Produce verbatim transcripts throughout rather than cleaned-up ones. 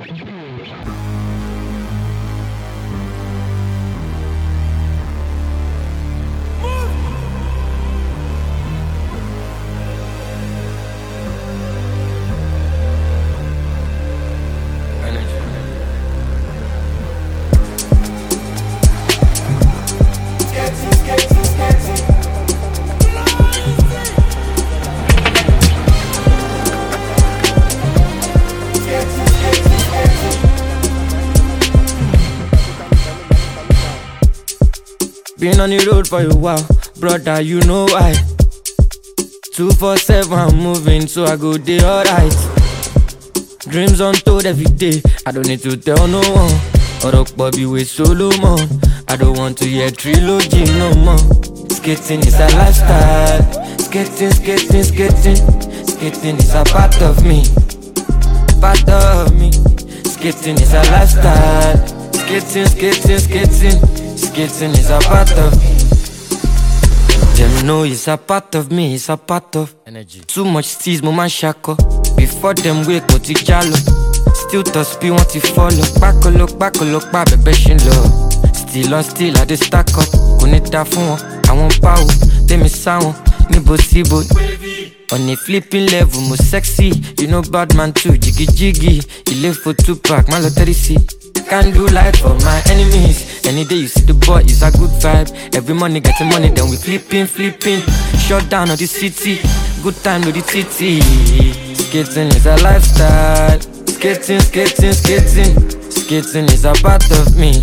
Been on the road for a while, brother, you know why. two four seven, I'm moving, so I go day alright. Dreams untold every day, I don't need to tell no one. Or Bobby with Solomon, I don't want to hear trilogy no more. Skating is a lifestyle, skating, skating, skating. Skating is a part of me, part of me. Skating is a lifestyle, skating, skating, skating. Skating is a part of me. Them know it's a part of me, it's a part of energy. Too much steez, mo man shako. Before them wake, mo ti jalo. Still to speed, want to follow. Bako look, bako look, ba bebe shin low. Still on still, I just stack up. Konita fun won, I want power. Tell me sound, nibo sibo. On a flipping level, mo sexy. You know bad man too, jiggy jiggy. You live for two pack, malo thirty C. Can't do life for my enemies. Any day you see the boy, it's a good vibe. Every money getting money, then we flipping, flipping. Shut down on the city, good time to the titty. Skating is a lifestyle. Skating, skating, skating. Skating is a part of me.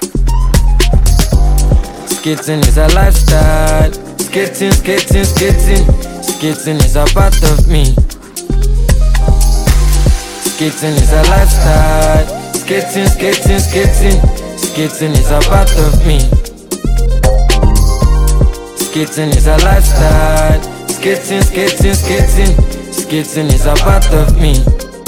Skating is a lifestyle. Skating, skating, skating. Skating is a part of me. Skating is a lifestyle. Skating, skating, skating. Skating is a part of me. Skating is a lifestyle. Skating, skating, skating. Skating is a part of me.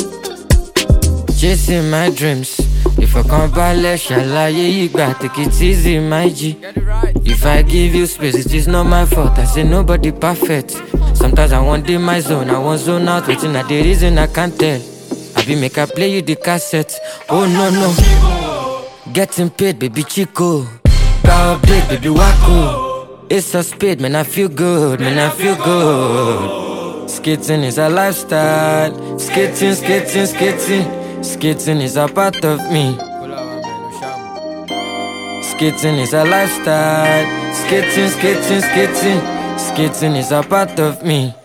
Chasing my dreams. If I come back, shall I you got take it easy, my G. If I give you space, it is not my fault. I say nobody perfect. Sometimes I want in my zone, I want zone out, waiting at the reason I can't tell. I be make I play you the cassette. Oh no no, getting paid, baby Chico. Power update, baby Wacko. It's a speed, man, I feel good, man, I feel good. Skating is a lifestyle. Skating, skating, skating. Skating is a part of me. Skating is a lifestyle. Skating, skating, skating. Skating is a part of me.